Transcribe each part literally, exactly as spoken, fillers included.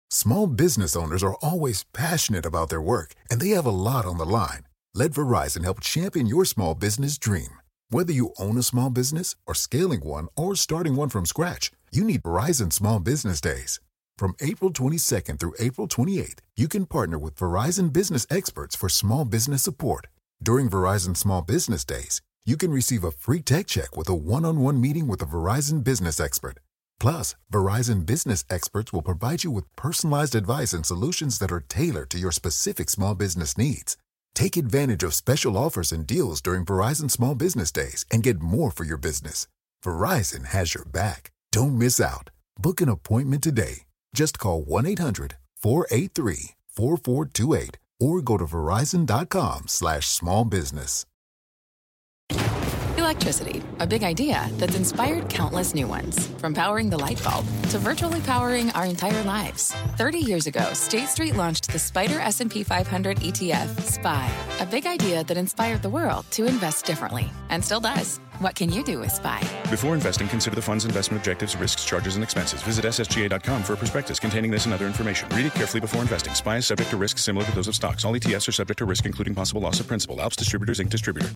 Small business owners are always passionate about their work, and they have a lot on the line. Let Verizon help champion your small business dream. Whether you own a small business or scaling one or starting one from scratch, you need Verizon Small Business Days. From April twenty-second through April twenty-eighth, you can partner with Verizon business experts for small business support. During Verizon Small Business Days, you can receive a free tech check with a one-on-one meeting with a Verizon business expert. Plus, Verizon business experts will provide you with personalized advice and solutions that are tailored to your specific small business needs. Take advantage of special offers and deals during Verizon Small Business Days and get more for your business. Verizon has your back. Don't miss out. Book an appointment today. Just call one eight hundred four eight three four four two eight or go to verizon.com slash small business. Electricity, a big idea that's inspired countless new ones. From powering the light bulb to virtually powering our entire lives. thirty years ago, State Street launched the Spider S and P five hundred E T F, S P Y. A big idea that inspired the world to invest differently. And still does. What can you do with S P Y? Before investing, consider the fund's investment objectives, risks, charges, and expenses. Visit S S G A dot com for a prospectus containing this and other information. Read it carefully before investing. S P Y is subject to risks similar to those of stocks. All E T Fs are subject to risk, including possible loss of principal. Alps Distributors, Incorporated. Distributor.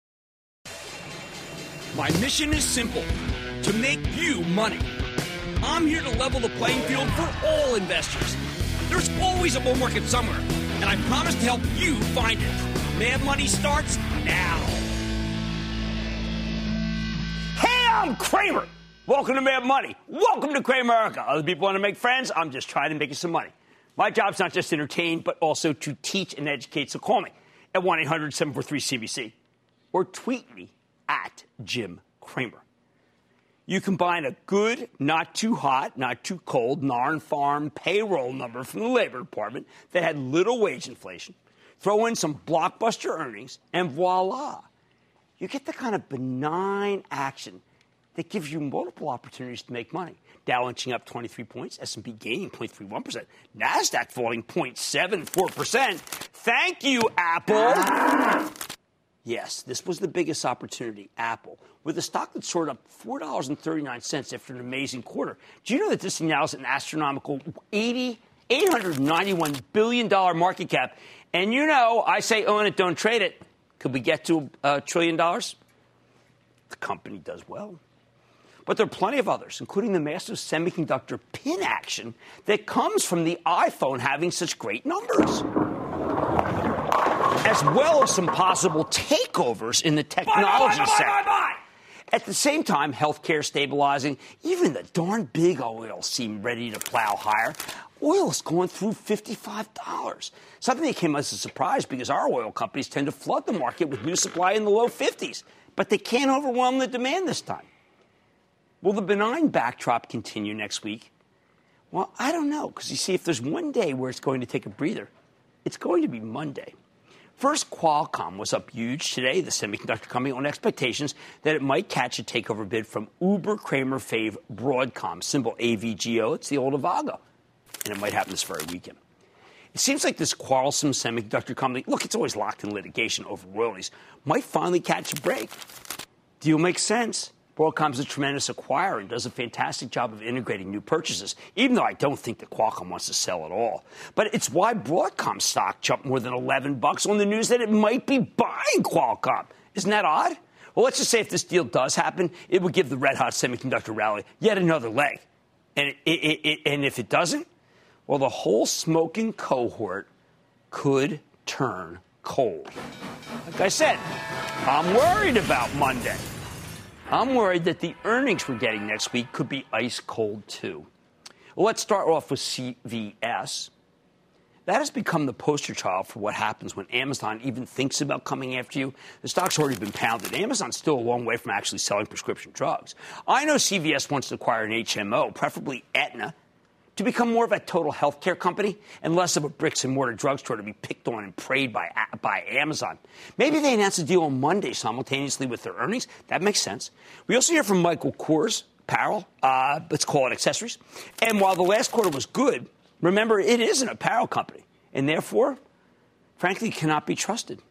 My mission is simple, to make you money. I'm here to level the playing field for all investors. There's always a bull market somewhere, and I promise to help you find it. Mad Money starts now. Hey, I'm Kramer. Welcome to Mad Money. Welcome to Cramerica. Other people want to make friends. I'm just trying to make you some money. My job's not just to entertain, but also to teach and educate. So call me at one eight hundred seven four three C B C or tweet me at Jim Cramer. You combine a good, not too hot, not too cold, non-farm payroll number from the Labor Department that had little wage inflation, throw in some blockbuster earnings, and voila. You get the kind of benign action that gives you multiple opportunities to make money. Dow inching up twenty-three points, S and P gaining zero point three one percent, NASDAQ falling zero point seven four percent. Thank you, Apple. Yes, this was the biggest opportunity, Apple, with a stock that soared up four dollars and thirty-nine cents after an amazing quarter. Do you know that this thing now is an astronomical eight hundred ninety-one billion dollars market cap? And you know, I say own it, don't trade it. Could we get to a trillion dollars? The company does well. But there are plenty of others, including the massive semiconductor pin action that comes from the iPhone having such great numbers, as well as some possible takeovers in the technology buy, buy, buy, sector. buy, buy, buy. At the same time, healthcare stabilizing. Even the darn big oil seem ready to plow higher. Oil is going through fifty-five dollars, something that came as a surprise because our oil companies tend to flood the market with new supply in the low fifties. But they can't overwhelm the demand this time. Will the benign backdrop continue next week? Well, I don't know, because you see, if there's one day where it's going to take a breather, it's going to be Monday. First, Qualcomm was up huge today, the semiconductor company, on expectations that it might catch a takeover bid from Uber Kramer fave Broadcom, symbol A V G O. It's the old Avago. And it might happen this very weekend. It seems like this quarrelsome semiconductor company, look, it's always locked in litigation over royalties, might finally catch a break. Deal makes sense. Broadcom's a tremendous acquirer and does a fantastic job of integrating new purchases, even though I don't think that Qualcomm wants to sell at all. But it's why Broadcom stock jumped more than eleven bucks on the news that it might be buying Qualcomm. Isn't that odd? Well, let's just say if this deal does happen, it would give the red-hot semiconductor rally yet another leg. And, it, it, it, and if it doesn't, well, the whole smoking cohort could turn cold. Like I said, I'm worried about Monday. I'm worried that the earnings we're getting next week could be ice cold, too. Well, let's start off with C V S. That has become the poster child for what happens when Amazon even thinks about coming after you. The stock's already been pounded. Amazon's still a long way from actually selling prescription drugs. I know C V S wants to acquire an H M O, preferably Aetna, to become more of a total healthcare company and less of a bricks-and-mortar drugstore to be picked on and preyed by, by Amazon. Maybe they announce a deal on Monday simultaneously with their earnings. That makes sense. We also hear from Michael Kors, apparel, uh, let's call it accessories. And while the last quarter was good, remember, it is an apparel company, and therefore, frankly, cannot be trusted.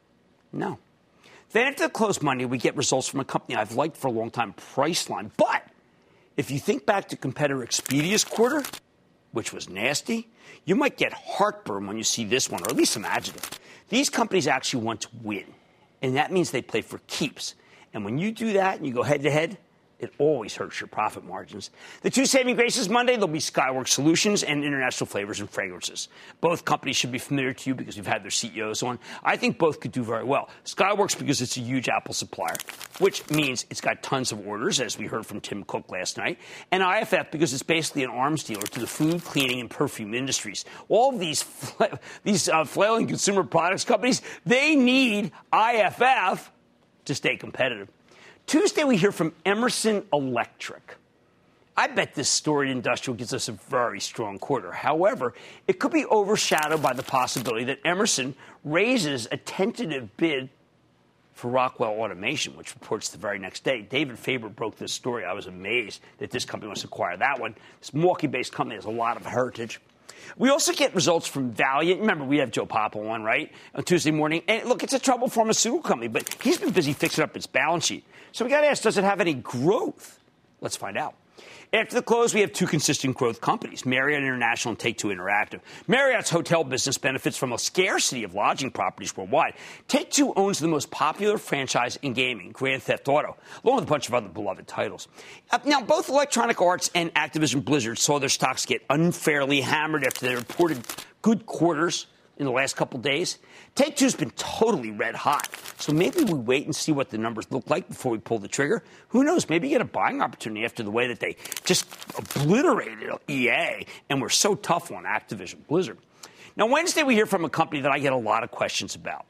No. Then after the close Monday, we get results from a company I've liked for a long time, Priceline. But if you think back to competitor Expedia's quarter, which was nasty, you might get heartburn when you see this one, or at least imagine it. These companies actually want to win, and that means they play for keeps. And when you do that and you go head-to-head, it always hurts your profit margins. The two saving graces Monday, there'll be Skyworks Solutions and International Flavors and Fragrances. Both companies should be familiar to you because we've had their C E Os on. I think both could do very well. Skyworks because it's a huge Apple supplier, which means it's got tons of orders, as we heard from Tim Cook last night. And I F F because it's basically an arms dealer to the food, cleaning, and perfume industries. All of these, these uh, flailing consumer products companies, they need I F F to stay competitive. Tuesday, we hear from Emerson Electric. I bet this storied industrial gives us a very strong quarter. However, it could be overshadowed by the possibility that Emerson raises a tentative bid for Rockwell Automation, which reports the very next day. David Faber broke this story. I was amazed that this company wants to acquire that one. This Milwaukee-based company has a lot of heritage. We also get results from Valiant. Remember, we have Joe Papa on, right, on Tuesday morning. And look, it's a troubled pharmaceutical company, but he's been busy fixing up its balance sheet. So we got to ask, does it have any growth? Let's find out. After the close, we have two consistent growth companies, Marriott International and Take-Two Interactive. Marriott's hotel business benefits from a scarcity of lodging properties worldwide. Take-Two owns the most popular franchise in gaming, Grand Theft Auto, along with a bunch of other beloved titles. Uh, now, both Electronic Arts and Activision Blizzard saw their stocks get unfairly hammered after they reported good quarters in the last couple days. Take-Two's been totally red hot. So maybe we wait and see what the numbers look like before we pull the trigger. Who knows? Maybe you get a buying opportunity after the way that they just obliterated E A and were so tough on Activision Blizzard. Now, Wednesday, we hear from a company that I get a lot of questions about.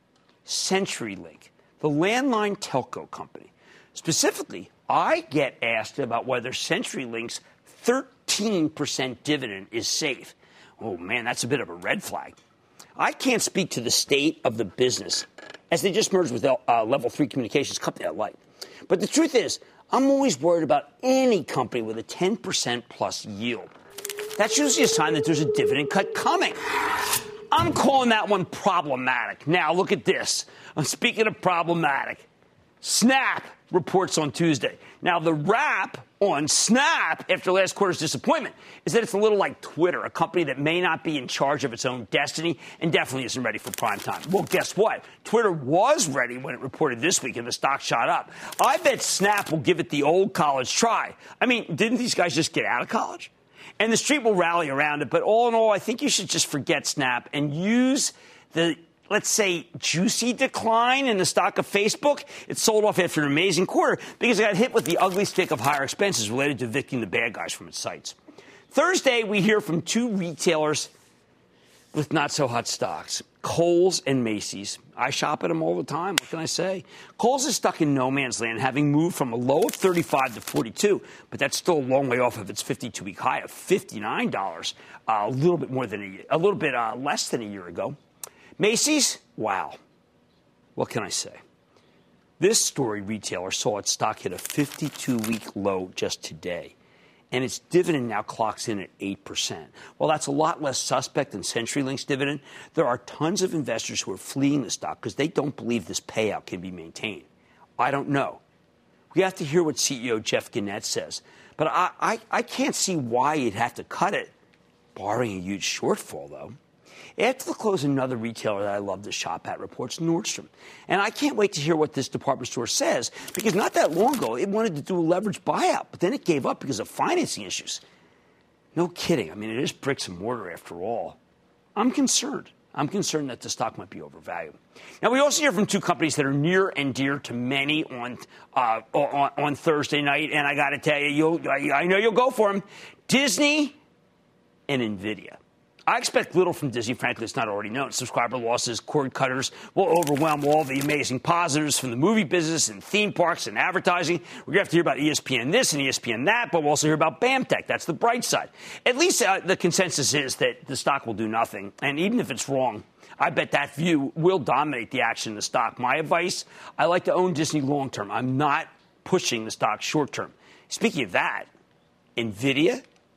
CenturyLink, the landline telco company. Specifically, I get asked about whether CenturyLink's thirteen percent dividend is safe. Oh, man, that's a bit of a red flag. I can't speak to the state of the business, as they just merged with uh, Level three Communications, company I like. But the truth is, I'm always worried about any company with a ten percent plus yield. That's usually a sign that there's a dividend cut coming. I'm calling that one problematic. Now, look at this. I'm speaking of problematic. Snap reports on Tuesday. Now, the wrap on Snap after last quarter's disappointment is that it's a little like Twitter, a company that may not be in charge of its own destiny and definitely isn't ready for prime time. Well, guess what? Twitter was ready when it reported this week and the stock shot up. I bet Snap will give it the old college try. I mean, didn't these guys just get out of college? And the street will rally around it. But all in all, I think you should just forget Snap and use the, let's say, juicy decline in the stock of Facebook. It sold off after an amazing quarter because it got hit with the ugly stick of higher expenses related to evicting the bad guys from its sites. Thursday, we hear from two retailers with not-so-hot stocks, Kohl's and Macy's. I shop at them all the time. What can I say? Kohl's is stuck in no man's land, having moved from a low of thirty-five to forty-two, but that's still a long way off of its fifty-two-week high of fifty-nine dollars, uh, a little bit more than a, a little bit uh, less than a year ago. Macy's, wow. What can I say? This storied retailer saw its stock hit a fifty-two-week low just today, and its dividend now clocks in at eight percent. While that's a lot less suspect than CenturyLink's dividend, there are tons of investors who are fleeing the stock because they don't believe this payout can be maintained. I don't know. We have to hear what C E O Jeff Gennett says, but I, I, I can't see why you'd have to cut it, barring a huge shortfall, though. After the close, another retailer that I love to shop at reports Nordstrom. And I can't wait to hear what this department store says, because not that long ago, it wanted to do a leveraged buyout, but then it gave up because of financing issues. No kidding. I mean, it is bricks and mortar after all. I'm concerned. I'm concerned that the stock might be overvalued. Now, we also hear from two companies that are near and dear to many on uh, on, on Thursday night, and I got to tell you, you'll, I, I know you'll go for them. Disney and NVIDIA. I expect little from Disney, frankly, it's not already known. Subscriber losses, cord cutters will overwhelm all the amazing positives from the movie business and theme parks and advertising. We're going to have to hear about E S P N this and E S P N that, but we'll also hear about BAMTech. That's the bright side. At least uh, the consensus is that the stock will do nothing. And even if it's wrong, I bet that view will dominate the action in the stock. My advice, I like to own Disney long term. I'm not pushing the stock short term. Speaking of that, NVIDIA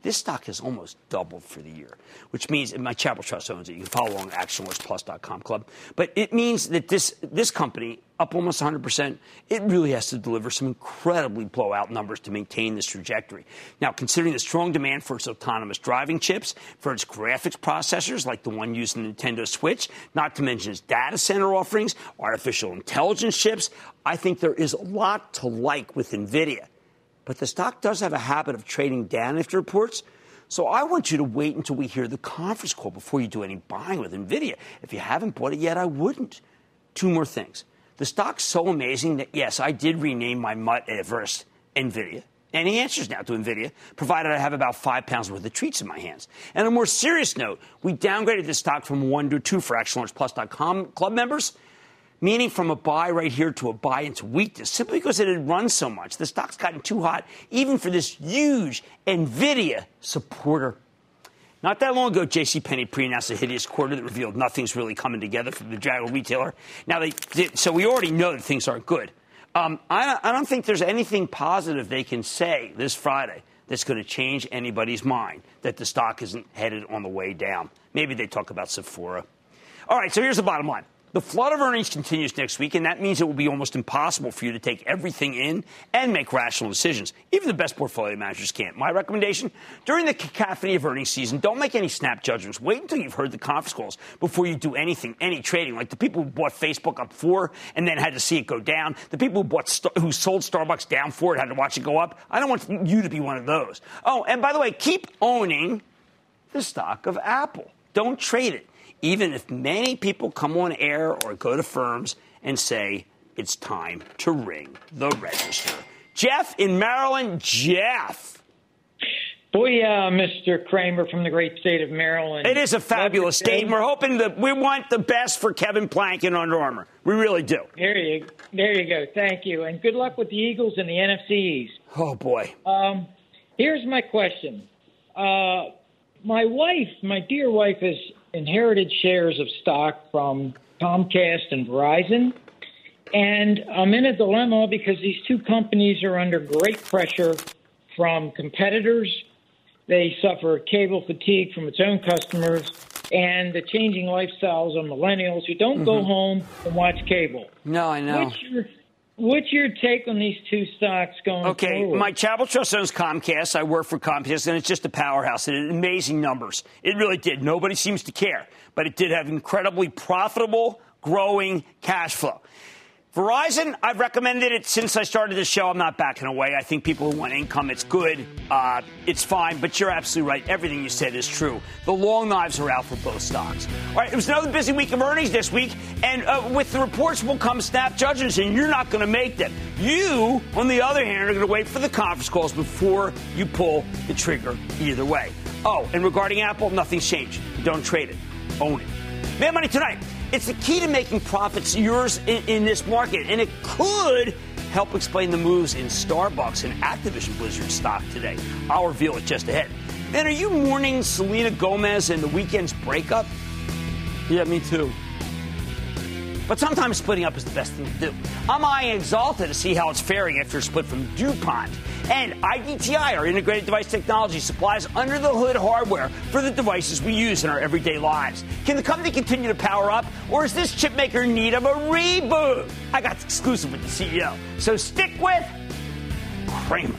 This stock has almost doubled for the year, which means, and my Chapel Trust owns it. You can follow along at action alerts plus dot com club. But it means that this this company, up almost one hundred percent, it really has to deliver some incredibly blowout numbers to maintain this trajectory. Now, considering the strong demand for its autonomous driving chips, for its graphics processors like the one used in the Nintendo Switch, not to mention its data center offerings, artificial intelligence chips, I think there is a lot to like with NVIDIA. But the stock does have a habit of trading down after reports. So I want you to wait until we hear the conference call before you do any buying with NVIDIA. If you haven't bought it yet, I wouldn't. Two more things. The stock's so amazing that, yes, I did rename my Mutt Everest NVIDIA. And the answer's now to NVIDIA, provided I have about five pounds worth of treats in my hands. And on a more serious note, we downgraded the stock from one to two for action alerts plus dot com club members, meaning from a buy right here to a buy into weakness, simply because it had run so much. The stock's gotten too hot, even for this huge NVIDIA supporter. Not that long ago, JCPenney pre-announced a hideous quarter that revealed nothing's really coming together for the Jaguar retailer. Now, they did, so we already know that things aren't good. Um, I, I don't think there's anything positive they can say this Friday that's going to change anybody's mind that the stock isn't headed on the way down. Maybe they talk about Sephora. All right, so here's the bottom line. The flood of earnings continues next week, and that means it will be almost impossible for you to take everything in and make rational decisions. Even the best portfolio managers can't. My recommendation, during the cacophony of earnings season, don't make any snap judgments. Wait until you've heard the conference calls before you do anything, any trading. Like the people who bought Facebook up four and then had to see it go down. The people who bought who sold Starbucks down four and had to watch it go up. I don't want you to be one of those. Oh, and by the way, keep owning the stock of Apple. Don't trade it. Even if many people come on air or go to firms and say it's time to ring the register. Jeff in Maryland. Jeff. Booyah, Mister Cramer from the great state of Maryland. It is a fabulous state, and we're hoping that we want the best for Kevin Plank and Under Armour. We really do. There you, there you go. Thank you. And good luck with the Eagles and the N F C East. Oh, boy. Um, here's my question. Uh, my wife, my dear wife, has inherited shares of stock from Comcast and Verizon. And I'm in a dilemma because these two companies are under great pressure from competitors. They suffer cable fatigue from its own customers and the changing lifestyles of millennials who don't mm-hmm. go home and watch cable. No, I know. What's your, what's your take on these two stocks going okay, forward? My Chapel Trust owns Comcast. I work for Comcast, and it's just a powerhouse. It had amazing numbers. It really did. Nobody seems to care. But it did have incredibly profitable, growing cash flow. Verizon, I've recommended it since I started the show. I'm not backing away. I think people who want income, it's good. Uh, it's fine. But you're absolutely right. Everything you said is true. The long knives are out for both stocks. All right, it was another busy week of earnings this week. And uh, with the reports will come snap judgments, and you're not going to make them. You, on the other hand, are going to wait for the conference calls before you pull the trigger either way. Oh, and regarding Apple, nothing's changed. Don't trade it. Own it. Mad Money tonight. It's the key to making profits yours in, in this market, and it could help explain the moves in Starbucks and Activision Blizzard stock today. I'll reveal it just ahead. Then, are you mourning Selena Gomez and the Weeknd's breakup? Yeah, me too. But sometimes splitting up is the best thing to do. I'm eyeing Exalta to see how it's faring after a split from DuPont. And I D T I, our integrated device technology, supplies under-the-hood hardware for the devices we use in our everyday lives. Can the company continue to power up, or is this chipmaker in need of a reboot? I got the exclusive with the C E O. So stick with Cramer.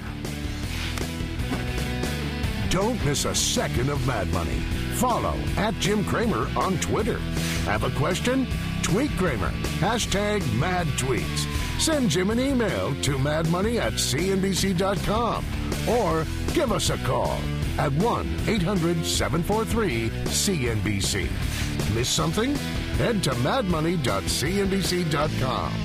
Don't miss a second of Mad Money. Follow at Jim Cramer on Twitter. Have a question? Tweet Cramer. Hashtag Mad Tweets. Send Jim an email to madmoney at c n b c dot com or give us a call at one eight hundred seven four three C N B C. Miss something? Head to mad money dot c n b c dot com.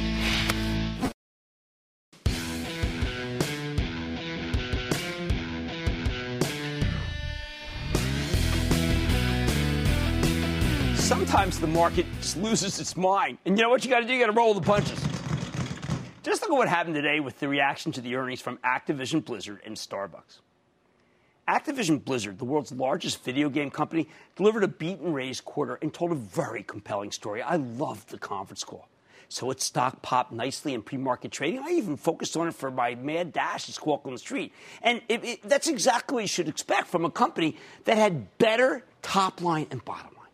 Sometimes the market just loses its mind. And you know what you got to do? You got to roll the punches. Just look at what happened today with the reaction to the earnings from Activision Blizzard and Starbucks. Activision Blizzard, the world's largest video game company, delivered a beat and raise quarter and told a very compelling story. I loved the conference call. So its stock popped nicely in pre-market trading. I even focused on it for my mad dash at Squawk on the Street. And it, it, that's exactly what you should expect from a company that had better top line and bottom line.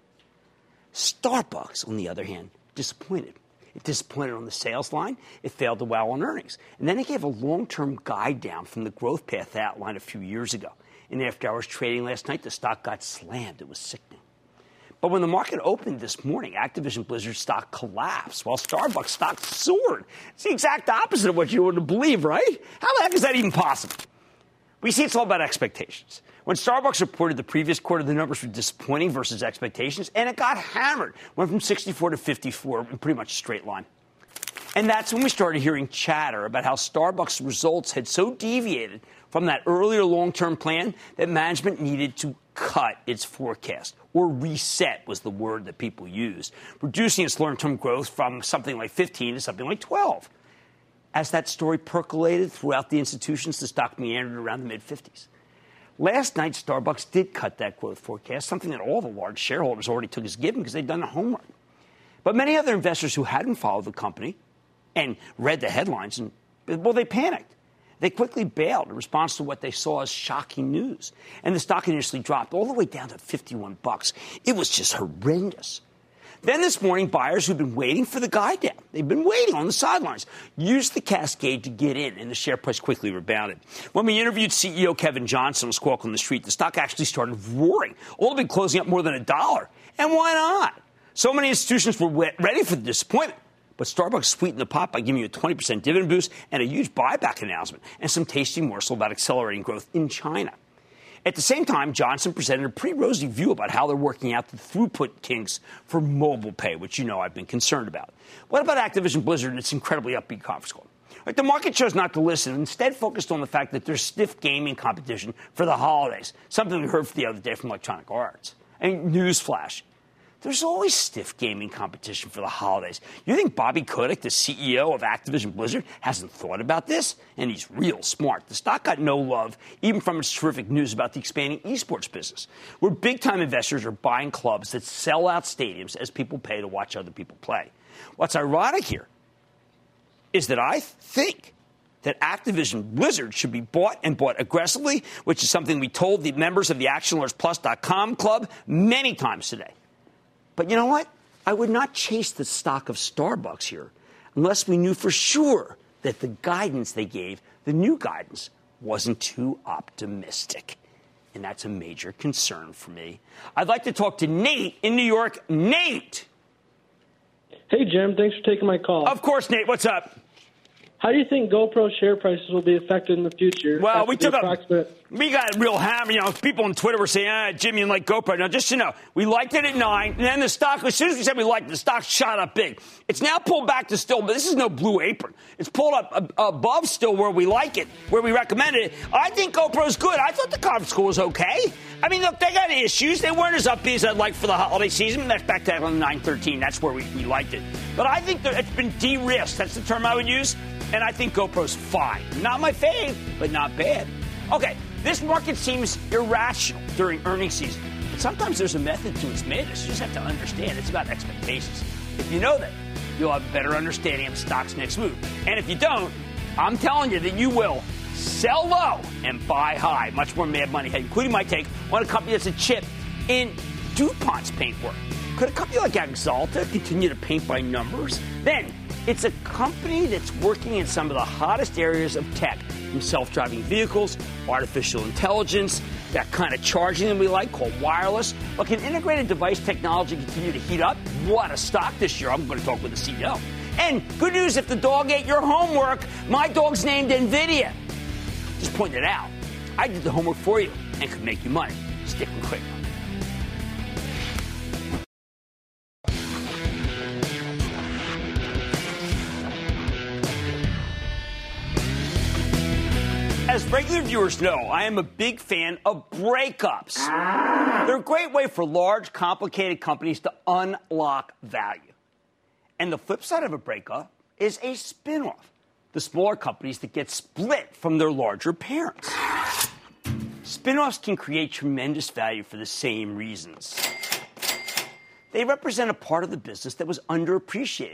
Starbucks, on the other hand, disappointed. It disappointed on the sales line. It failed to wow on earnings. And then it gave a long-term guide down from the growth path outlined a few years ago. In after-hours trading last night, the stock got slammed. It was sickening. But when the market opened this morning, Activision Blizzard stock collapsed while Starbucks stock soared. It's the exact opposite of what you would believe, right? How the heck is that even possible? We see it's all about expectations. When Starbucks reported the previous quarter, the numbers were disappointing versus expectations, and it got hammered. Went from sixty-four to fifty-four in pretty much a straight line. And that's when we started hearing chatter about how Starbucks results had so deviated from that earlier long-term plan that management needed to cut its forecast, or reset was the word that people used, reducing its long-term growth from something like fifteen to something like twelve. As that story percolated throughout the institutions, the stock meandered around the mid-fifties. Last night, Starbucks did cut that growth forecast, something that all the large shareholders already took as given because they'd done the homework. But many other investors who hadn't followed the company and read the headlines, and well, they panicked. They quickly bailed in response to what they saw as shocking news. And the stock initially dropped all the way down to fifty-one bucks. It was just horrendous. Then this morning, buyers who've been waiting for the guide down, they've been waiting on the sidelines, used the cascade to get in, and the share price quickly rebounded. When we interviewed C E O Kevin Johnson on Squawk on the Street, the stock actually started roaring, all the been closing up more than a dollar. And why not? So many institutions were ready for the disappointment. But Starbucks sweetened the pot by giving you a twenty percent dividend boost and a huge buyback announcement and some tasty morsel about accelerating growth in China. At the same time, Johnson presented a pretty rosy view about how they're working out the throughput kinks for mobile pay, which you know I've been concerned about. What about Activision Blizzard and its incredibly upbeat conference call? Right, the market chose not to listen, instead focused on the fact that there's stiff gaming competition for the holidays, something we heard the other day from Electronic Arts. I mean, newsflash. There's always stiff gaming competition for the holidays. You think Bobby Kotick, the C E O of Activision Blizzard, hasn't thought about this? And he's real smart. The stock got no love, even from its terrific news about the expanding esports business, where big-time investors are buying clubs that sell out stadiums as people pay to watch other people play. What's ironic here is that I think that Activision Blizzard should be bought and bought aggressively, which is something we told the members of the action alerts plus dot com club many times today. But you know what? I would not chase the stock of Starbucks here unless we knew for sure that the guidance they gave, the new guidance, wasn't too optimistic. And that's a major concern for me. I'd like to talk to Nate in New York. Nate! Hey, Jim. Thanks for taking my call. Of course, Nate. What's up? How do you think GoPro share prices will be affected in the future? Well, we took approximate- a, we got a real hammer. You know, people on Twitter were saying, ah, Jimmy, you like GoPro. Now, just so you know, we liked it at nine, and then the stock, as soon as we said we liked it, the stock shot up big. It's now pulled back to still, but this is no Blue Apron. It's pulled up ab- above still where we like it, where we recommended it. I think GoPro's good. I thought the conference call was okay. I mean, look, they got issues. They weren't as upbeat as I'd like for the holiday season. That's back to nine thirteen. That's where we, we liked it. But I think that it's been de-risked. That's the term I would use. And I think GoPro's fine. Not my fave, but not bad. Okay, this market seems irrational during earnings season. But sometimes there's a method to its madness. You just have to understand. It's about expectations. If you know that, you'll have a better understanding of the stock's next move. And if you don't, I'm telling you that you will sell low and buy high. Much more Mad Money ahead, including my take on a company that's a chip in DuPont's paintwork. Could a company like Axalta continue to paint by numbers? Then, it's a company that's working in some of the hottest areas of tech, from self-driving vehicles, artificial intelligence, that kind of charging that we like called wireless. But can integrated device technology continue to heat up? What a stock this year. I'm going to talk with the C E O. And good news, if the dog ate your homework, my dog's named NVIDIA. Just point it out. I did the homework for you and could make you money. Stick with quick. As regular viewers know, I am a big fan of breakups. They're a great way for large, complicated companies to unlock value. And the flip side of a breakup is a spinoff. The smaller companies that get split from their larger parents. Spinoffs can create tremendous value for the same reasons. They represent a part of the business that was underappreciated,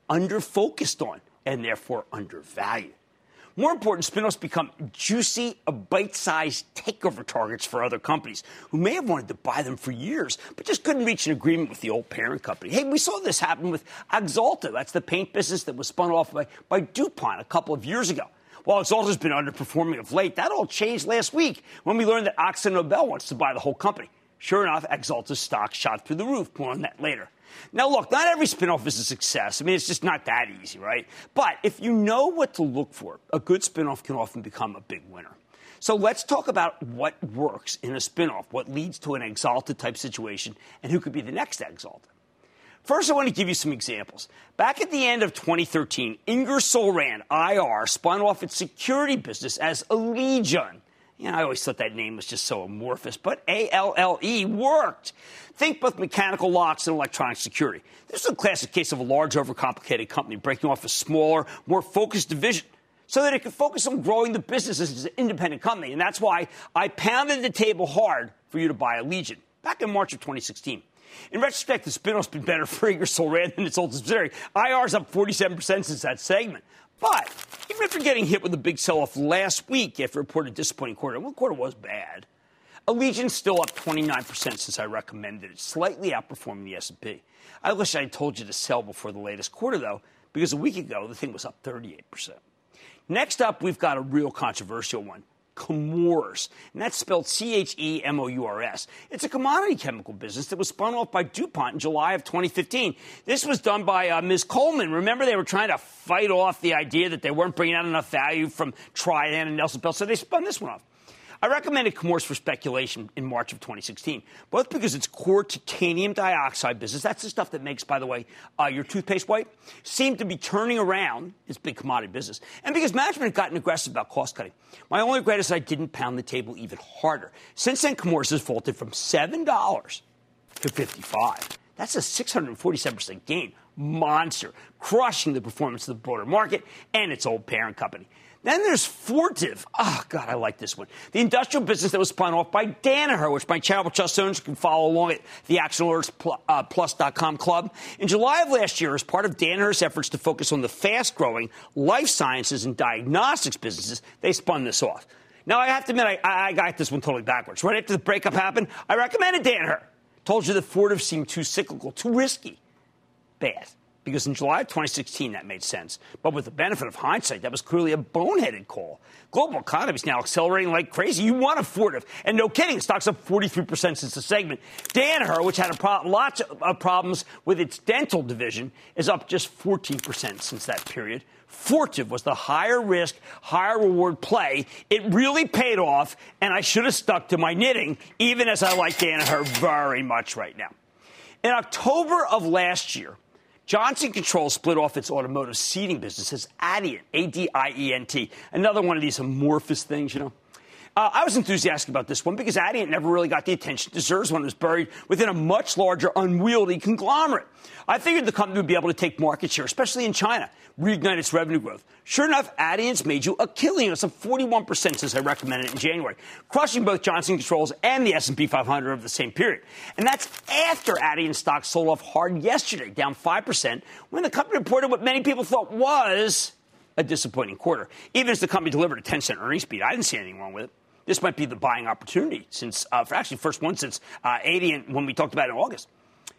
under-focused on, and therefore undervalued. More important, spin-offs become juicy, bite-sized takeover targets for other companies who may have wanted to buy them for years, but just couldn't reach an agreement with the old parent company. Hey, we saw this happen with Axalta. That's the paint business that was spun off by, by DuPont a couple of years ago. While Axalta's been underperforming of late, that all changed last week when we learned that AkzoNobel wants to buy the whole company. Sure enough, Axalta's stock shot through the roof. More on that later. Now, look, not every spinoff is a success. I mean, it's just not that easy, right? But if you know what to look for, a good spinoff can often become a big winner. So let's talk about what works in a spinoff, what leads to an Axalta-type situation, and who could be the next Axalta. First, I want to give you some examples. Back at the end of twenty thirteen, Ingersoll Rand, I R, spun off its security business as Allegion. You know, I always thought that name was just so amorphous, but A L L E worked. Think both mechanical locks and electronic security. This is a classic case of a large, overcomplicated company breaking off a smaller, more focused division so that it could focus on growing the business as an independent company. And that's why I pounded the table hard for you to buy Allegion back in March of twenty sixteen. In retrospect, the spin-off's been better for Ingersoll Rand than its old subsidiary. I R's up forty-seven percent since that segment. But even after getting hit with a big sell-off last week after reported a disappointing quarter, well, the quarter was bad, Allegion's still up twenty-nine percent since I recommended it, slightly outperforming the S and P. I wish I had told you to sell before the latest quarter, though, because a week ago, the thing was up thirty-eight percent. Next up, we've got a real controversial one. Chemours, and that's spelled C H E M O U R S. It's a commodity chemical business that was spun off by DuPont in July of twenty fifteen. This was done by uh, Miz Coleman. Remember, they were trying to fight off the idea that they weren't bringing out enough value from Trian and Nelson Peltz, so they spun this one off. I recommended Chemours for speculation in March of twenty sixteen, both because its core titanium dioxide business, that's the stuff that makes, by the way, uh, your toothpaste white, seemed to be turning around its big commodity business, and because management had gotten aggressive about cost cutting. My only regret is I didn't pound the table even harder. Since then, Chemours has vaulted from seven dollars to fifty-five dollars. That's a six hundred forty-seven percent gain. Monster, crushing the performance of the broader market and its old parent company. Then there's Fortive. Oh, God, I like this one. The industrial business that was spun off by Danaher, which my charitable trust owners can follow along at the action alerts plus dot com club. In July of last year, as part of Danaher's efforts to focus on the fast-growing life sciences and diagnostics businesses, they spun this off. Now, I have to admit, I, I got this one totally backwards. Right after the breakup happened, I recommended Danaher. Told you that Fortive seemed too cyclical, too risky. Bad. Because in July of twenty sixteen, that made sense. But with the benefit of hindsight, that was clearly a boneheaded call. Global economy is now accelerating like crazy. You want a Fortive. And no kidding, stock's up forty-three percent since the segment. Danaher, which had a pro- lots of problems with its dental division, is up just fourteen percent since that period. Fortive was the higher risk, higher reward play. It really paid off, and I should have stuck to my knitting, even as I like Danaher very much right now. In October of last year, Johnson Controls split off its automotive seating business as Adient, A D I E N T, another one of these amorphous things, you know. Uh, I was enthusiastic about this one because Adient never really got the attention it deserves when it was buried within a much larger, unwieldy conglomerate. I figured the company would be able to take market share, especially in China, reignite its revenue growth. Sure enough, Adient's made you a killing. It's up forty-one percent since I recommended it in January, crushing both Johnson Controls and the S and P five hundred over the same period. And that's after Adient stock sold off hard yesterday, down five percent, when the company reported what many people thought was a disappointing quarter. Even as the company delivered a ten cent earnings beat, I didn't see anything wrong with it. This might be the buying opportunity since, uh, for actually first one since uh, Adient when we talked about it in August.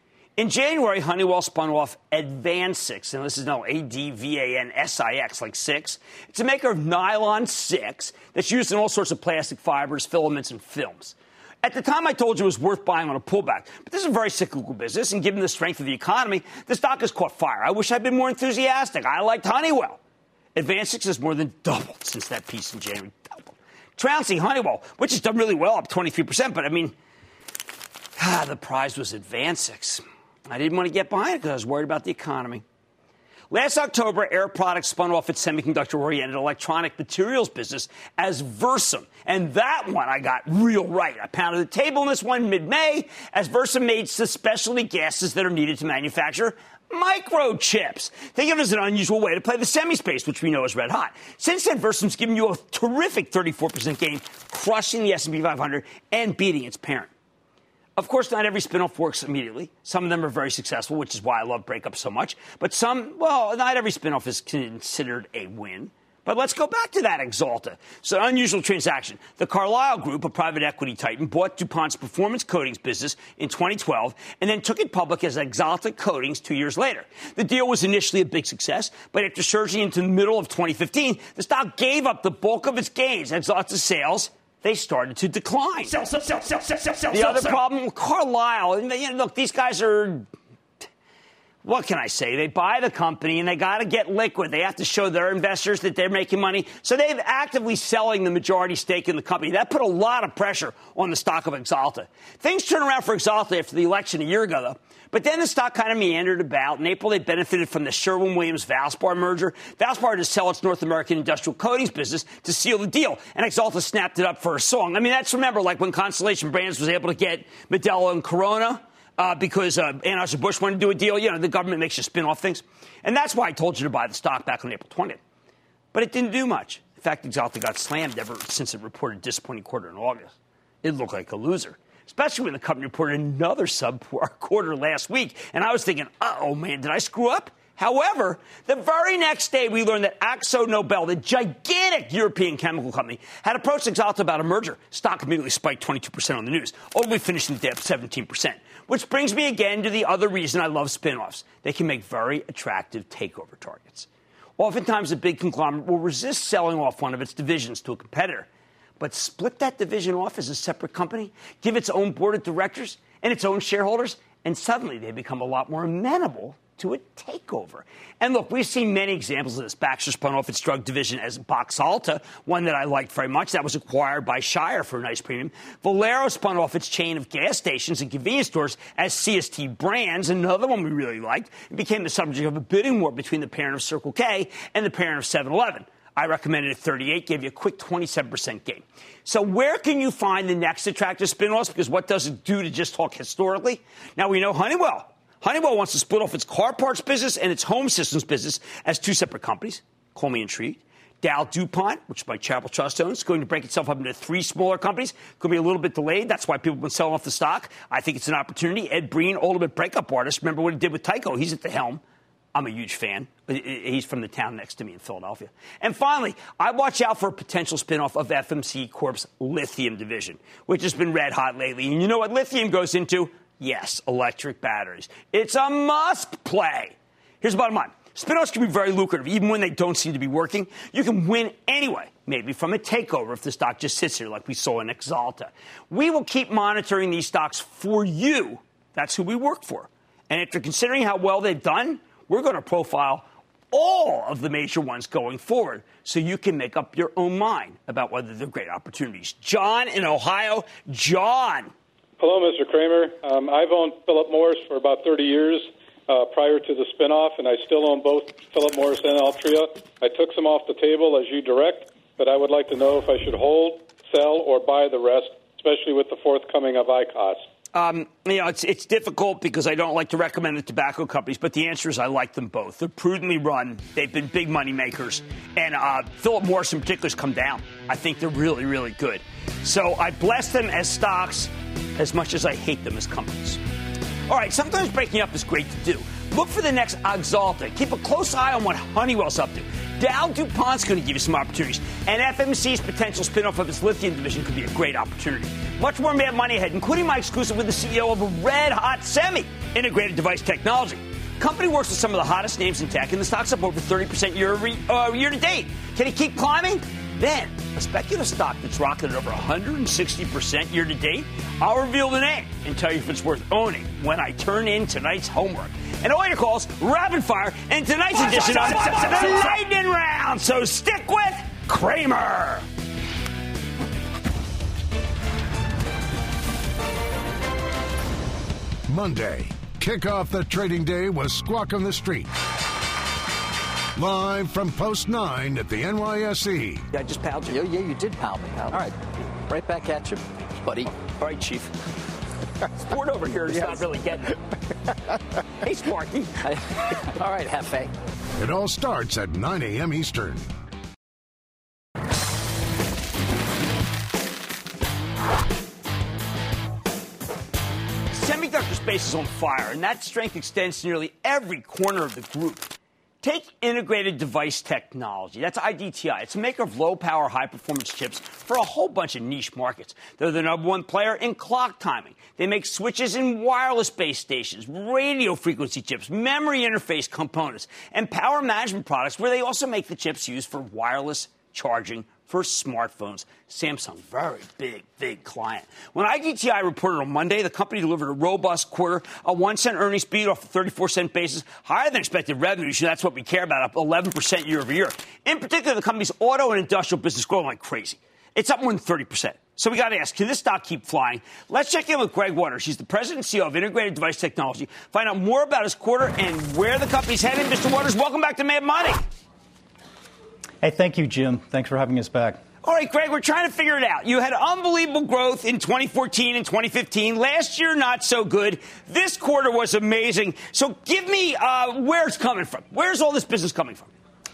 In January, Honeywell spun off AdvanSix, and this is now A D V A N S I X, like six. It's a maker of nylon six that's used in all sorts of plastic fibers, filaments, and films. At the time, I told you it was worth buying on a pullback, but this is a very cyclical business, and given the strength of the economy, the stock has caught fire. I wish I'd been more enthusiastic. I liked Honeywell. AdvanSix has more than doubled since that piece in January. Doubled. Trouncing Honeywell, which has done really well, up twenty-three percent, but I mean, ah, the prize was AdvanSix. I didn't want to get behind it because I was worried about the economy. Last October, Air Products spun off its semiconductor-oriented electronic materials business as Versum. And that one I got real right. I pounded the table on this one mid-May as Versum made the specialty gases that are needed to manufacture microchips. Think of it as an unusual way to play the semi-space, which we know is red hot. Since then, Versum's given you a terrific thirty-four percent gain, crushing the S and P five hundred and beating its parent. Of course, not every spinoff works immediately. Some of them are very successful, which is why I love breakups so much. But some, well, not every spinoff is considered a win. But let's go back to that Axalta. It's an unusual transaction. The Carlyle Group, a private equity titan, bought DuPont's performance coatings business in twenty twelve and then took it public as Axalta Coatings two years later. The deal was initially a big success, but after surging into the middle of twenty fifteen, the stock gave up the bulk of its gains. Axalta's sales, they started to decline. Sell, sell, sell, sell, sell, sell, sell, the sell, other sell. problem with Carlyle, and you know, look, these guys are... What can I say? They buy the company, and they got to get liquid. They have to show their investors that they're making money. So they've actively selling the majority stake in the company. That put a lot of pressure on the stock of Axalta. Things turned around for Axalta after the election a year ago, though. But then the stock kind of meandered about. In April, they benefited from the Sherwin-Williams-Valspar merger. Valspar had to sell its North American industrial coatings business to seal the deal, and Axalta snapped it up for a song. I mean, that's, remember, like when Constellation Brands was able to get Modelo and Corona. Uh, because uh, Anheuser-Busch wanted to do a deal. You know, the government makes you spin off things. And that's why I told you to buy the stock back on April twentieth. But it didn't do much. In fact, Axalta got slammed ever since it reported a disappointing quarter in August. It looked like a loser, especially when the company reported another subpar quarter last week. And I was thinking, uh-oh, man, did I screw up? However, the very next day, we learned that AkzoNobel, the gigantic European chemical company, had approached Axalta about a merger. Stock immediately spiked twenty-two percent on the news, only finishing the day up seventeen percent. Which brings me again to the other reason I love spinoffs. They can make very attractive takeover targets. Oftentimes, a big conglomerate will resist selling off one of its divisions to a competitor. But split that division off as a separate company, give its own board of directors and its own shareholders, and suddenly they become a lot more amenable to a takeover. And look, we've seen many examples of this. Baxter spun off its drug division as Boxalta, one that I liked very much. That was acquired by Shire for a nice premium. Valero spun off its chain of gas stations and convenience stores as C S T Brands, another one we really liked. It became the subject of a bidding war between the parent of Circle K and the parent of seven eleven. I recommended it at thirty-eight, gave you a quick twenty-seven percent gain. So where can you find the next attractive spin-offs? Because what does it do to just talk historically? Now, we know Honeywell. Honeywell wants to split off its car parts business and its home systems business as two separate companies. Call me intrigued. Dow DuPont, which by Chapel Trust owns, is going to break itself up into three smaller companies. Could be a little bit delayed. That's why people have been selling off the stock. I think it's an opportunity. Ed Breen, ultimate breakup artist. Remember what he did with Tyco. He's at the helm. I'm a huge fan. He's from the town next to me in Philadelphia. And finally, I watch out for a potential spinoff of F M C Corp's lithium division, which has been red hot lately. And you know what lithium goes into? Yes, electric batteries. It's a must play. Here's the bottom line. Spinoffs can be very lucrative, even when they don't seem to be working. You can win anyway, maybe from a takeover if the stock just sits here like we saw in Axalta. We will keep monitoring these stocks for you. That's who we work for. And after considering how well they've done, we're going to profile all of the major ones going forward so you can make up your own mind about whether they're great opportunities. John in Ohio. John. Hello, Mister Cramer. Um, I've owned Philip Morris for about thirty years uh, prior to the spinoff, and I still own both Philip Morris and Altria. I took some off the table as you direct, but I would like to know if I should hold, sell, or buy the rest, especially with the forthcoming of I C O S. Um, you know, it's it's difficult because I don't like to recommend the tobacco companies, but the answer is I like them both. They're prudently run. They've been big money makers. And uh, Philip Morris in particular has come down. I think they're really, really good. So I bless them as stocks as much as I hate them as companies. All right, sometimes breaking up is great to do. Look for the next Axalta. Keep a close eye on what Honeywell's up to. Dow DuPont's going to give you some opportunities. And F M C's potential spinoff of its lithium division could be a great opportunity. Much more Mad Money ahead, including my exclusive with the C E O of a red-hot semi, Integrated Device Technology. Company works with some of the hottest names in tech, and the stock's up over thirty percent year, uh, year to date. Can it keep climbing? Then, a speculative stock that's rocketed over one hundred sixty percent year to date, I'll reveal the name and tell you if it's worth owning when I turn in tonight's homework. And all your calls, rapid fire, and tonight's edition of the Lightning Round. So stick with Cramer. Monday, kick off the trading day with Squawk on the Street. Live from Post nine at the N Y S E. Yeah, I just palled you. Yeah, yeah, you did pal me. All right. Right back at you, buddy. All right, Chief. Sport over here is yes. Not really getting it. Hey, Sparky. All right, Hefe. It all starts at nine a.m. Eastern. semiconductor space is on fire, and that strength extends to nearly every corner of the group. Take Integrated Device Technology. That's I D T I. It's a maker of low-power, high-performance chips for a whole bunch of niche markets. They're the number one player in clock timing. They make switches in wireless base stations, radio frequency chips, memory interface components, and power management products, where they also make the chips used for wireless charging for smartphones. Samsung, very big, big client. When I D T I reported on Monday, the company delivered a robust quarter, a one cent earnings beat off a thirty-four cent basis, higher than expected revenue. So that's what we care about, up eleven percent year over year. In particular, the company's auto and industrial business growing like crazy. It's up more than thirty percent. So we got to ask, can this stock keep flying? Let's check in with Greg Waters. He's the president and C E O of Integrated Device Technology. Find out more about his quarter and where the company's headed. Mister Waters, welcome back to Mad Money. Hey, thank you, Jim. Thanks for having us back. All right, Greg, we're trying to figure it out. You had unbelievable growth in twenty fourteen and twenty fifteen. Last year, not so good. This quarter was amazing. So give me uh, where it's coming from. Where's all this business coming from?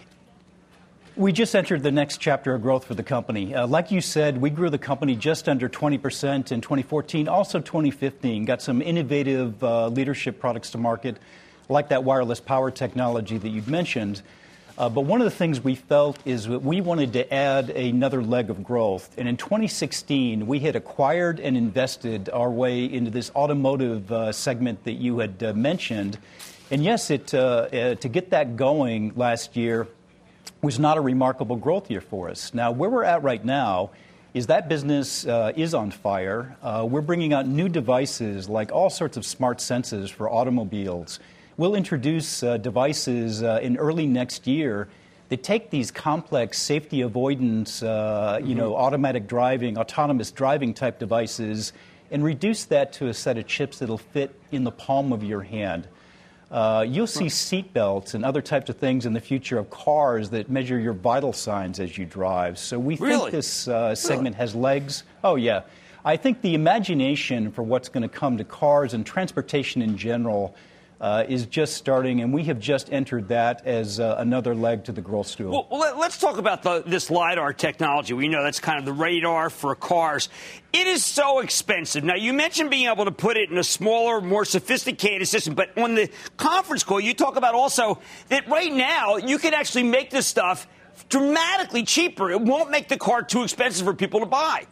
We just entered the next chapter of growth for the company. Uh, like you said, we grew the company just under twenty percent in twenty fourteen, also twenty fifteen. Got some innovative uh, leadership products to market, like that wireless power technology that you'd mentioned. Uh, but one of the things we felt is that we wanted to add another leg of growth. And in twenty sixteen, we had acquired and invested our way into this automotive uh, segment that you had uh, mentioned. And yes, it uh, uh, to get that going last year was not a remarkable growth year for us. Now, where we're at right now is that business uh, is on fire. Uh, we're bringing out new devices like all sorts of smart sensors for automobiles. We'll introduce uh, devices uh, in early next year that take these complex safety avoidance, uh, mm-hmm. you know, automatic driving, autonomous driving type devices, and reduce that to a set of chips that'll fit in the palm of your hand. Uh, you'll see seat belts and other types of things in the future of cars that measure your vital signs as you drive. So we really? think this uh, segment really? has legs. Oh, yeah. I think the imagination for what's going to come to cars and transportation in general Uh, is just starting, and we have just entered that as uh, another leg to the growth stool. Well, well let's talk about the, this LiDAR technology. We know that's kind of the radar for cars. It is so expensive. Now, you mentioned being able to put it in a smaller, more sophisticated system, but on the conference call, you talk about also that right now you can actually make this stuff dramatically cheaper. It won't make the car too expensive for people to buy.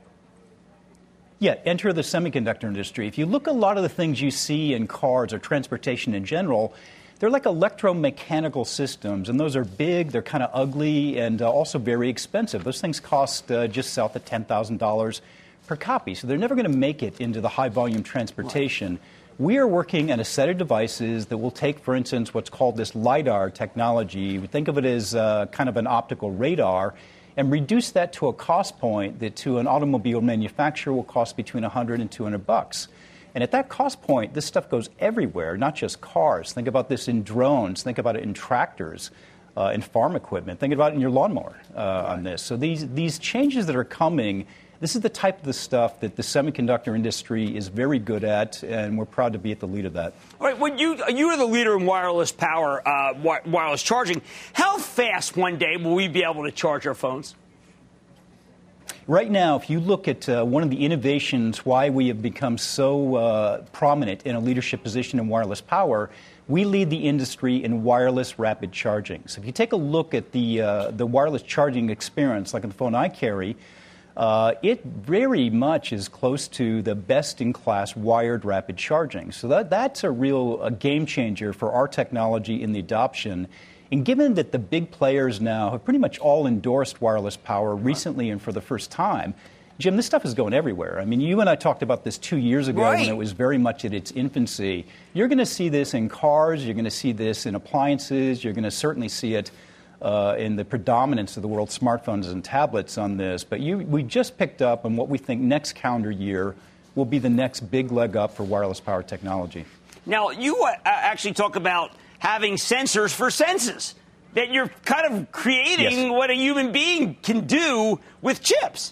Yeah, enter the semiconductor industry. If you look at a lot of the things you see in cars or transportation in general, they're like electromechanical systems, and those are big, they're kind of ugly, and uh, also very expensive. Those things cost uh, just south of ten thousand dollars per copy, so they're never going to make it into the high-volume transportation. Right. We are working on a set of devices that will take, for instance, what's called this LiDAR technology. We think of it as uh, kind of an optical radar, and reduce that to a cost point that to an automobile manufacturer will cost between one hundred and two hundred bucks. And at that cost point, this stuff goes everywhere, not just cars. Think about this in drones. Think about it in tractors, uh, in farm equipment. Think about it in your lawnmower uh, right. on this. So these, these changes that are coming, this is the type of the stuff that the semiconductor industry is very good at, and we're proud to be at the lead of that. All right, when you you are the leader in wireless power, uh, wi- wireless charging, how fast one day will we be able to charge our phones? Right now, if you look at uh, one of the innovations, why we have become so uh, prominent in a leadership position in wireless power, we lead the industry in wireless rapid charging. So if you take a look at the uh, the wireless charging experience, like on the phone I carry, Uh, it very much is close to the best-in-class wired rapid charging. So that, that's a real a game changer for our technology in the adoption. And given that the big players now have pretty much all endorsed wireless power recently and for the first time, Jim, this stuff is going everywhere. I mean, you and I talked about this two years ago right. when it was very much at its infancy. You're going to see this in cars. You're going to see this in appliances. You're going to certainly see it Uh, in the predominance of the world's smartphones and tablets on this. But you, we just picked up on what we think next calendar year will be the next big leg up for wireless power technology. Now, you uh, actually talk about having sensors for senses, that you're kind of creating yes. what a human being can do with chips.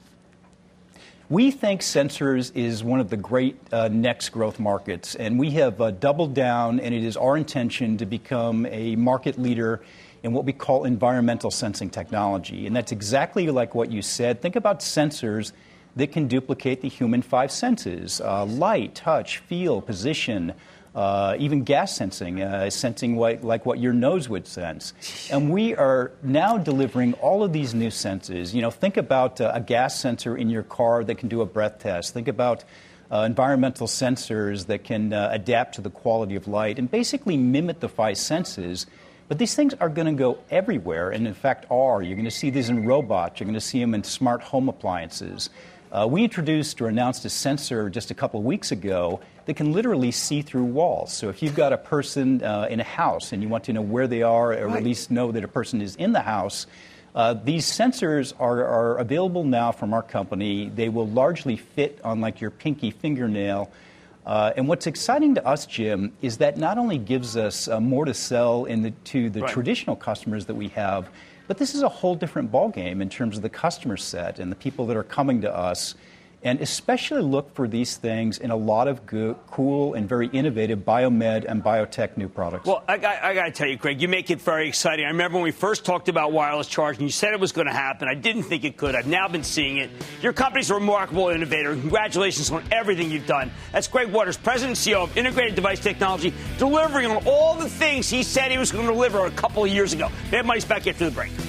We think sensors is one of the great uh, next growth markets, and we have uh, doubled down, and it is our intention to become a market leader in what we call environmental sensing technology. And that's exactly like what you said. Think about sensors that can duplicate the human five senses, uh, light, touch, feel, position, uh, even gas sensing, uh, sensing what, like what your nose would sense. And we are now delivering all of these new senses. You know, think about uh, a gas sensor in your car that can do a breath test. Think about uh, environmental sensors that can uh, adapt to the quality of light and basically mimic the five senses. But these things are going to go everywhere, and in fact are. You're going to see these in robots. You're going to see them in smart home appliances. Uh, we introduced or announced a sensor just a couple of weeks ago that can literally see through walls. So if you've got a person uh, in a house and you want to know where they are, or right. at least know that a person is in the house, uh, these sensors are, are available now from our company. They will largely fit on like your pinky fingernail. Uh, and what's exciting to us, Jim, is that not only gives us uh, more to sell in the, to the right. traditional customers that we have, but this is a whole different ballgame in terms of the customer set and the people that are coming to us. And especially look for these things in a lot of good, cool and very innovative biomed and biotech new products. Well, I, I, I got to tell you, Craig, you make it very exciting. I remember when we first talked about wireless charging, you said it was going to happen. I didn't think it could. I've now been seeing it. Your company's a remarkable innovator. Congratulations on everything you've done. That's Greg Waters, President and C E O of Integrated Device Technology, delivering on all the things he said he was going to deliver a couple of years ago. Mad Money's back after the break.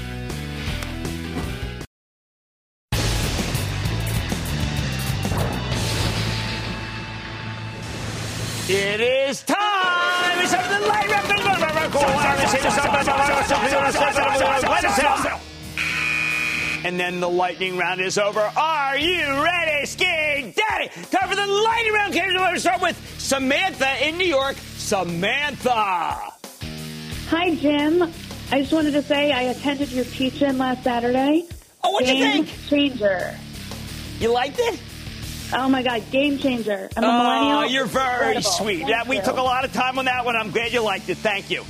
It is time! It's time for the light round! And then the lightning round is over. Are you ready, Ski Daddy? Time for the lightning round. We're going to start with Samantha in New York. Samantha! Hi, Jim. I just wanted to say I attended your teach-in last Saturday. Oh, what'd you think? Game changer. You liked it? Oh, my God, game changer. I'm a oh, millennial. You're very Incredible. sweet. Thank That, we you. took a lot of time on that one. I'm glad you liked it. Thank you.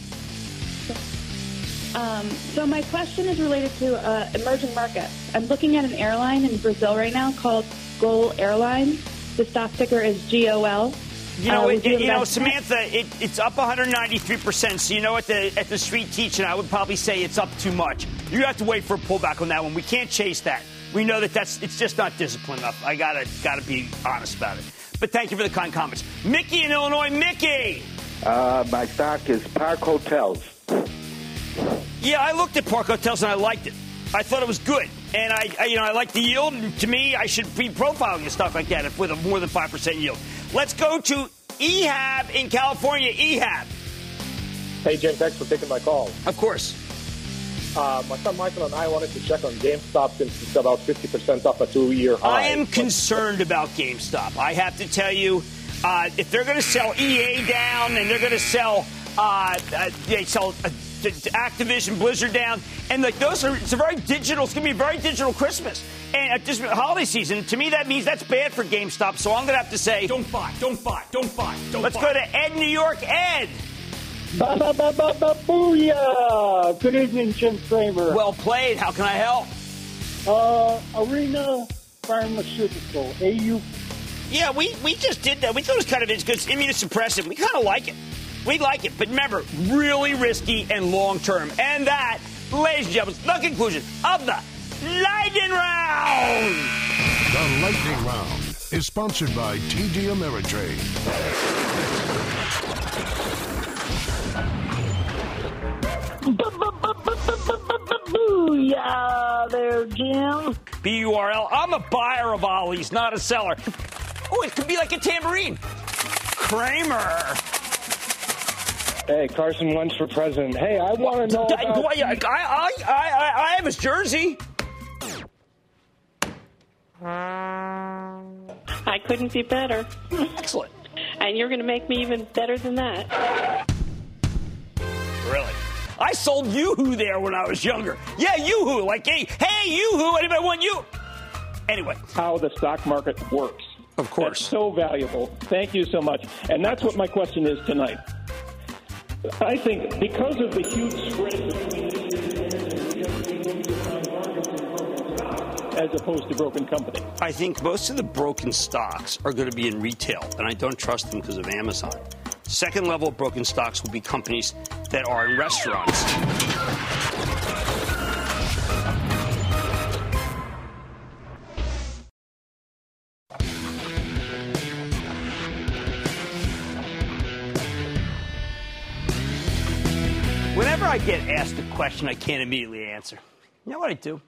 Um, so my question is related to uh, emerging markets. I'm looking at an airline in Brazil right now called Gol Airlines. The stock ticker is G O L. You know, uh, it, you you know, Samantha, it, it's up one hundred ninety-three percent. So you know, at the at the street teaching, I would probably say it's up too much. You have to wait for a pullback on that one. We can't chase that. We know that that's it's just not disciplined enough. I gotta gotta be honest about it. But thank you for the kind comments, Mickey in Illinois. Mickey, uh, my stock is Park Hotels. Yeah, I looked at Park Hotels and I liked it. I thought it was good, and I, I you know I like the yield. And to me, I should be profiling a stock like that with a more than five percent yield. Let's go to Ehab in California. Ehab. Hey Jim, thanks for taking my call. Of course. Uh, my son Michael and I wanted to check on GameStop since it's about fifty percent off a two-year high. I am concerned about GameStop. I have to tell you, uh, if they're going to sell E A down and they're going to sell, uh, uh, they sell uh, Activision, Blizzard down, and like those are, it's a very digital. It's going to be a very digital Christmas and at this holiday season. To me, that means that's bad for GameStop. So I'm going to have to say, don't buy, don't buy, don't buy, don't let's buy. go to Ed, New York. Ed. Ba ba ba ba ba booyah! Good evening, Jim Cramer. Well played. How can I help? Uh, Arena Pharmaceutical, A U. Yeah, we, we just did that. We thought it was kind of it's immunosuppressive. We kind of like it. We like it. But remember, really risky and long term. And that, ladies and gentlemen, is the conclusion of the Lightning Round. The Lightning Round is sponsored by T D Ameritrade. Booyah there, Jim. B U R L. I'm a buyer of Ollie's, not a seller. Oh, it could be like a tambourine. Kramer. Hey, Carson Wentz for president. Hey, I want to know I, about... I, I, I, I, I have his jersey. I couldn't be better. Excellent. And you're going to make me even better than that. Really? I sold Yoo-Hoo there when I was younger. Yeah, Yoo-Hoo. Like, hey, hey, Yoo-Hoo, anybody want you? Anyway. How the stock market works. Of course. That's so valuable. Thank you so much. And that's what my question is tonight. I think because of the huge spread as opposed to broken company. I think most of the broken stocks are going to be in retail, and I don't trust them because of Amazon. Second level of broken stocks will be companies that are in restaurants. I get asked a question I can't immediately answer, you know what I do?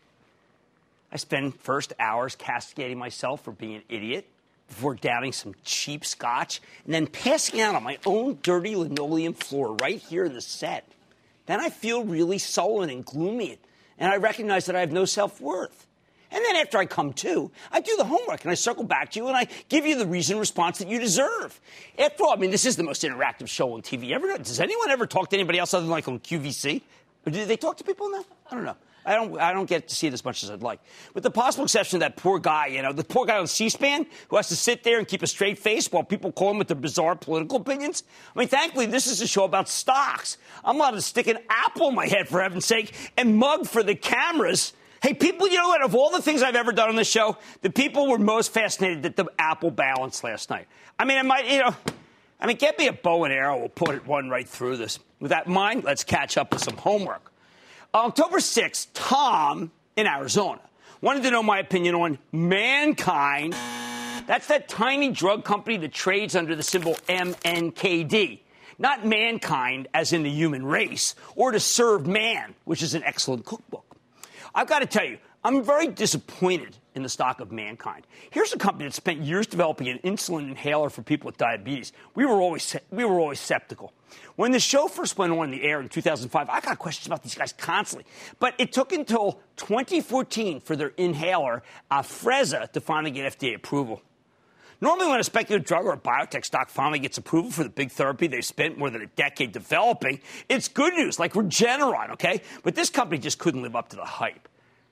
I spend first hours castigating myself for being an idiot before downing some cheap scotch and then passing out on my own dirty linoleum floor right here in the set. Then I feel really sullen and gloomy, and I recognize that I have no self-worth. And then after I come to, I do the homework, and I circle back to you, and I give you the reasoned response that you deserve. After all, I mean, this is the most interactive show on T V ever. Does anyone ever talk to anybody else other than, like, on Q V C? Or do they talk to people now? I don't know. I don't I don't get to see it as much as I'd like. With the possible exception of that poor guy, you know, the poor guy on C-SPAN who has to sit there and keep a straight face while people call him with their bizarre political opinions. I mean, thankfully, this is a show about stocks. I'm allowed to stick an apple in my head, for heaven's sake, and mug for the cameras. Hey, people, you know what? Of all the things I've ever done on this show, the people were most fascinated at the Apple balance last night. I mean, I might, you know, I mean, get me a bow and arrow. We'll put it one right through this. With that in mind, let's catch up with some homework. On October sixth, Tom in Arizona wanted to know my opinion on Mankind. That's that tiny drug company that trades under the symbol M N K D. Not mankind, as in the human race, or to serve man, which is an excellent cookbook. I've got to tell you, I'm very disappointed in the stock of Mankind. Here's a company that spent years developing an insulin inhaler for people with diabetes. We were always we were always skeptical. When the show first went on the air in two thousand five, I got questions about these guys constantly. But it took until twenty fourteen for their inhaler, Afrezza, to finally get F D A approval. Normally, when a speculative drug or a biotech stock finally gets approval for the big therapy they've spent more than a decade developing, it's good news, like Regeneron, okay? But this company just couldn't live up to the hype.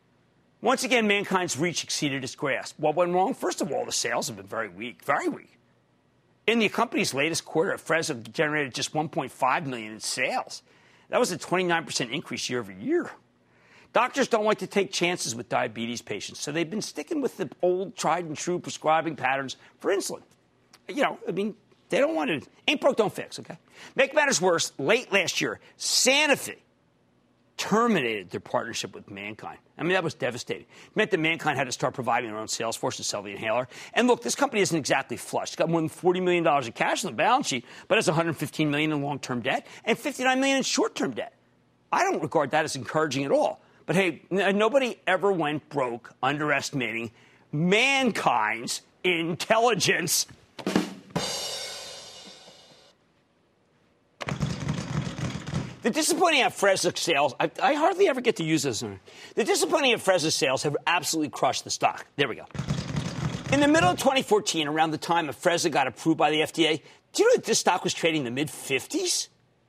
Once again, Mankind's reach exceeded its grasp. What went wrong? First of all, the sales have been very weak, very weak. In the company's latest quarter, Afrezza generated just one point five million dollars in sales. That was a twenty-nine percent increase year over year. Doctors don't like to take chances with diabetes patients, so they've been sticking with the old tried-and-true prescribing patterns for insulin. You know, I mean, they don't want to – ain't broke, don't fix, okay? Make matters worse, late last year, Sanofi terminated their partnership with Mankind. I mean, that was devastating. It meant that Mankind had to start providing their own sales force to sell the inhaler. And look, this company isn't exactly flush. It's got more than forty million dollars in cash on the balance sheet, but it's one hundred fifteen million dollars in long-term debt and fifty-nine million dollars in short-term debt. I don't regard that as encouraging at all. But, hey, n- nobody ever went broke underestimating Mankind's intelligence. The disappointing Afrezza sales, I, I hardly ever get to use this. The disappointing Afrezza sales have absolutely crushed the stock. There we go. In the middle of twenty fourteen, around the time Afrezza got approved by the F D A, do you know that this stock was trading in the mid-fifties?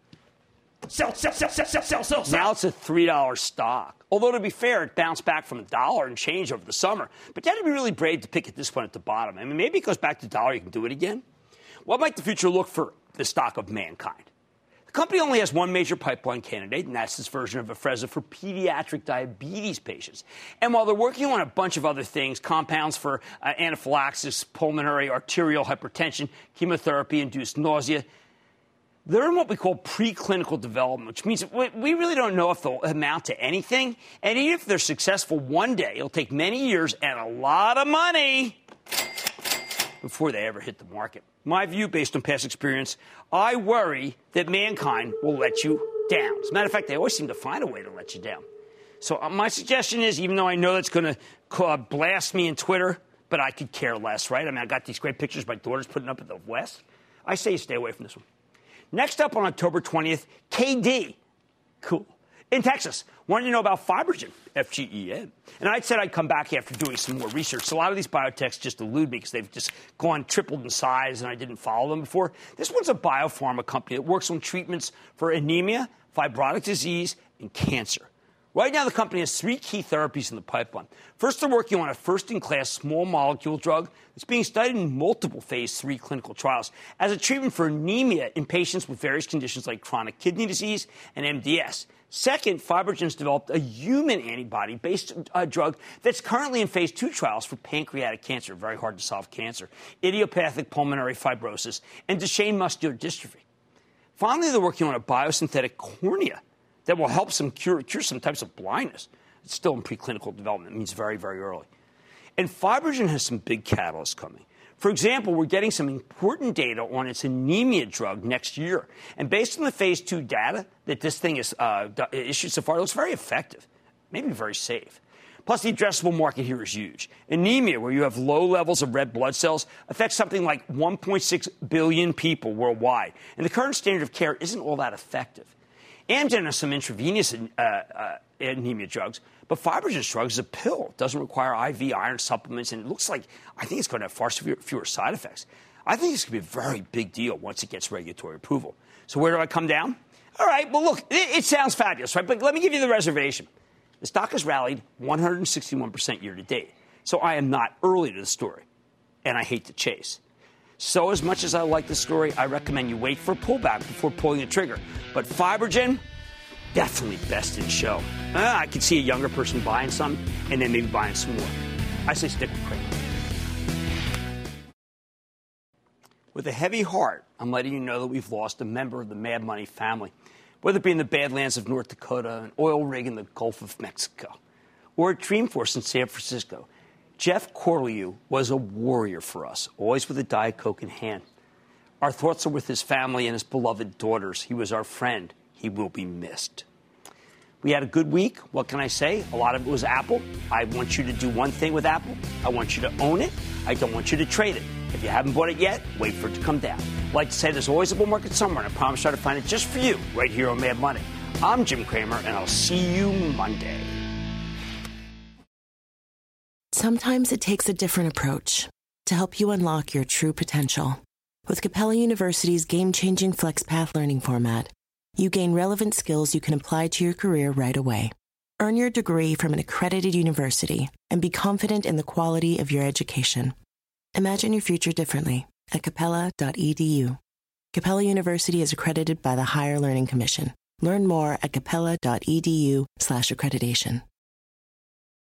Sell, sell, sell, sell, sell, sell, sell, sell. Now it's a three dollar stock. Although, to be fair, it bounced back from a dollar and change over the summer. But you had to be really brave to pick at this one at the bottom. I mean, maybe it goes back to a dollar, you can do it again. What might the future look for the stock of Mankind? The company only has one major pipeline candidate, and that's this version of Afrezza for pediatric diabetes patients. And while they're working on a bunch of other things, compounds for uh, anaphylaxis, pulmonary arterial hypertension, chemotherapy-induced nausea, they're in what we call preclinical development, which means we really don't know if they'll amount to anything. And even if they're successful one day, it'll take many years and a lot of money before they ever hit the market. My view, based on past experience, I worry that Mankind will let you down. As a matter of fact, they always seem to find a way to let you down. So uh, my suggestion is, even though I know that's going to uh, blast me in Twitter, but I could care less, right? I mean, I got these great pictures my daughter's putting up at the West. I say you stay away from this one. Next up on October twentieth, K D. Cool. In Texas, wanted to know about Fibrogen, F G E N. And I said I'd come back after doing some more research. So a lot of these biotechs just elude me because they've just gone tripled in size and I didn't follow them before. This one's a biopharma company that works on treatments for anemia, fibrotic disease, and cancer. Right now, the company has three key therapies in the pipeline. First, they're working on a first-in-class small molecule drug that's being studied in multiple phase three clinical trials as a treatment for anemia in patients with various conditions like chronic kidney disease and M D S. Second, Fibrogen's developed a human antibody-based uh, drug that's currently in phase two trials for pancreatic cancer, very hard-to-solve cancer, idiopathic pulmonary fibrosis, and Duchenne muscular dystrophy. Finally, they're working on a biosynthetic cornea that will help some cure, cure some types of blindness. It's still in preclinical development. It means very, very early. And Fibrogen has some big catalysts coming. For example, we're getting some important data on its anemia drug next year. And based on the phase two data that this thing is uh, issued so far, it looks very effective, maybe very safe. Plus, the addressable market here is huge. Anemia, where you have low levels of red blood cells, affects something like one point six billion people worldwide. And the current standard of care isn't all that effective. Amgen has some intravenous uh, uh, anemia drugs, but FibroGen's drug is a pill. It doesn't require I V iron supplements, and it looks like I think it's going to have far fewer side effects. I think it's going to be a very big deal once it gets regulatory approval. So where do I come down? All right, well, look, it, it sounds fabulous, right? But let me give you the reservation. The stock has rallied one hundred sixty-one percent year to date. So I am not early to the story, and I hate to chase. So as much as I like the story, I recommend you wait for a pullback before pulling the trigger. But FibroGen, definitely best in show. Uh, I could see a younger person buying some and then maybe buying some more. I say stick with Kramer. With a heavy heart, I'm letting you know that we've lost a member of the Mad Money family, whether it be in the Badlands of North Dakota, an oil rig in the Gulf of Mexico, or at Dreamforce in San Francisco. Jeff Corlew was a warrior for us, always with a Diet Coke in hand. Our thoughts are with his family and his beloved daughters. He was our friend. He will be missed. We had a good week. What can I say? A lot of it was Apple. I want you to do one thing with Apple. I want you to own it. I don't want you to trade it. If you haven't bought it yet, wait for it to come down. I'd like to say there's always a bull market somewhere, and I promise I'll try to find it just for you right here on Mad Money. I'm Jim Cramer, and I'll see you Monday. Sometimes it takes a different approach to help you unlock your true potential. With Capella University's game-changing FlexPath learning format, you gain relevant skills you can apply to your career right away. Earn your degree from an accredited university and be confident in the quality of your education. Imagine your future differently at capella dot e d u. Capella University is accredited by the Higher Learning Commission. Learn more at capella dot e d u slash accreditation.